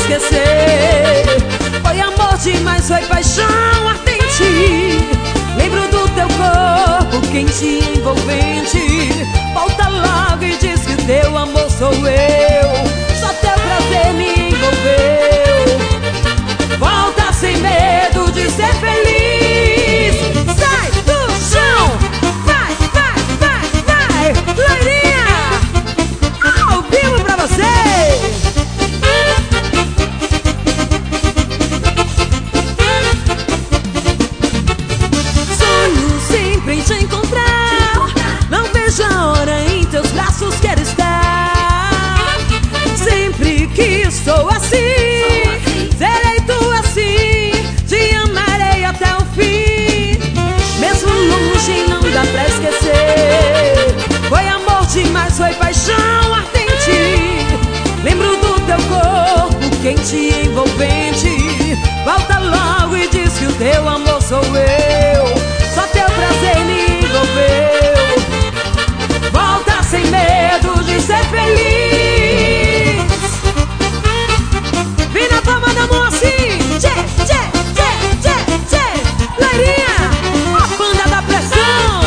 esquecer. Foi amor demais, foi paixão ardente. Lembro do teu corpo quente e envolvente. Volta logo e diz que teu amor sou eu. Só teu prazer me envolveu. Volta sem medo de ser feliz. Sai do chão, vai, vai, vai, vai. Loirinha, ao vivo pra você. Sonho sempre em te encontrar. Não vejo a hora, em teus braços quero estar. Sempre que estou assim, serei tu assim. Te amarei até o fim. Mesmo longe não dá pra esquecer. Foi amor demais, foi paixão ardente. Lembro do teu corpo quente e envolvente. Volta logo e diz que o teu amor sou eu. Só teu prazer me envolveu. Volta sem medo de ser feliz. Vem na palma da mão assim. Tchê, tchê, tchê, tchê, tchê. Loirinha, a banda da pressão.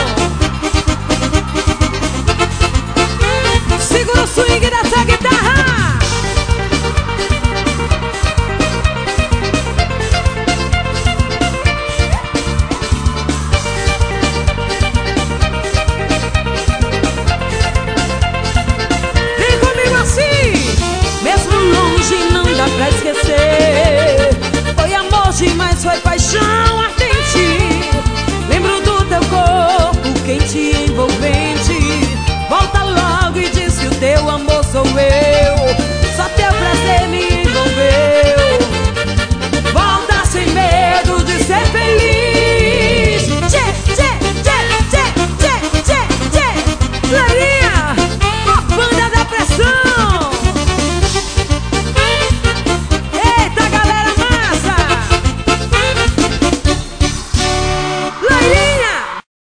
Segura o swing dessa guitarra. Vem comigo assim. Mesmo longe não dá pra esquecer. Foi amor demais, foi paixão ardente. Lembro do teu corpo quente e envolvente. Volta logo e diz que o teu amor sou eu.